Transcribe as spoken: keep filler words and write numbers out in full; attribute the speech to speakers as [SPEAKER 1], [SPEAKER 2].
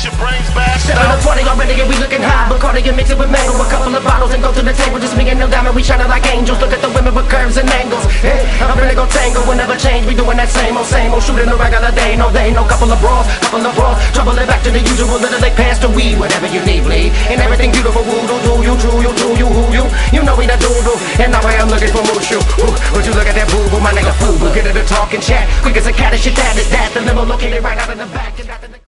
[SPEAKER 1] get your brains bashed
[SPEAKER 2] Step in the
[SPEAKER 1] out.
[SPEAKER 2] party already and we looking high. Bacardi and mix it with mango. A couple of bottles and go to the table. Just me and no diamond, we shining like angels. Look at the women with curves and angles. Hey, I'm really gon' tangle, we'll never change. We doing that same old, same old. Shooting a regular day, no day, no couple of bras, couple of bras. Trouble it back to the usual, little like pass the weed. Whatever you need, bleed. And everything beautiful, woo, do, do, you, true, you, true, you, who, you. You know we the doo-doo. And now I am looking for Mushu. Would you look at that boo-boo, my nigga, foo-boo. Get her to talk and chat. Quick as a cat, and shit, that is that. The limo located right out in the back.